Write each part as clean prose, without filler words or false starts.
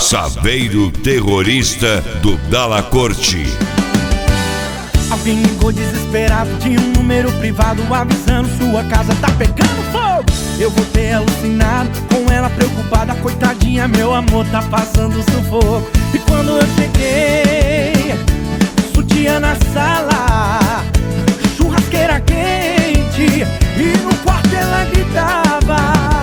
Saveiro terrorista do Dalla Corte. Alguém ligou desesperado de um número privado, avisando sua casa tá pegando fogo. Eu voltei alucinado, com ela preocupada, coitadinha, meu amor tá passando sufoco. E quando eu cheguei, sutiã na sala, churrasqueira quente, e no quarto ela gritava: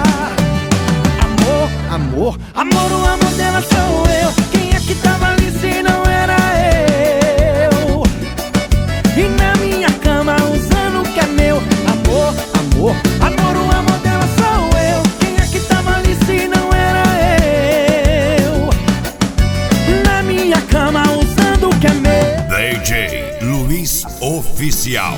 amor, amor, amor, o amor dela sou eu. Quem é que tava ali se não era eu? E na minha cama usando o que é meu. Amor, amor, amor, o amor dela sou eu. Quem é que tava ali se não era eu? Na minha cama usando o que é meu. DJ Luiz Oficial.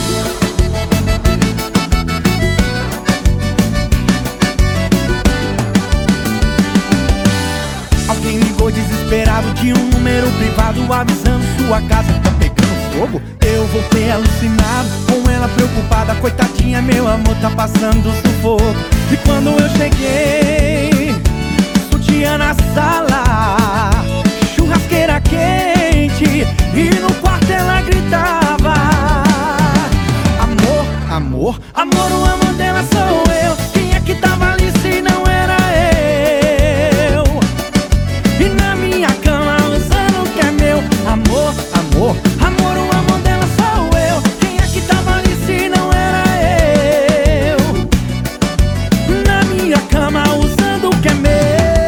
Alguém ligou desesperado de um número privado, avisando sua casa tá pegando fogo. Eu voltei alucinado, com ela preocupada, coitadinha, meu amor tá passando sufoco. E quando eu cheguei, sutiã na sala, churrasqueira quente, e no quarto ela gritava: amor, amor, amor, o amor dela sou eu. Quem é que tava ali se não era eu? E na minha cama usando o que é meu. Amor, amor, amor, o amor dela sou eu. Quem é que tava ali se não era eu? Na minha cama usando o que é meu.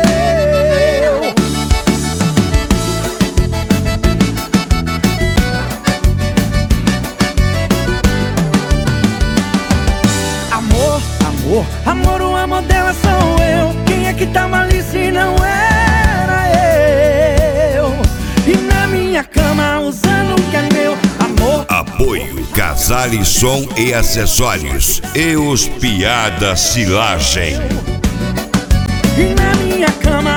Amor, amor, amor, o amor dela sou eu. Quem é que tava ali se não era eu? E na minha cama usando o que é meu. Amor. Apoio Casale Som e Acessórios e os Piada Silagem. E na minha cama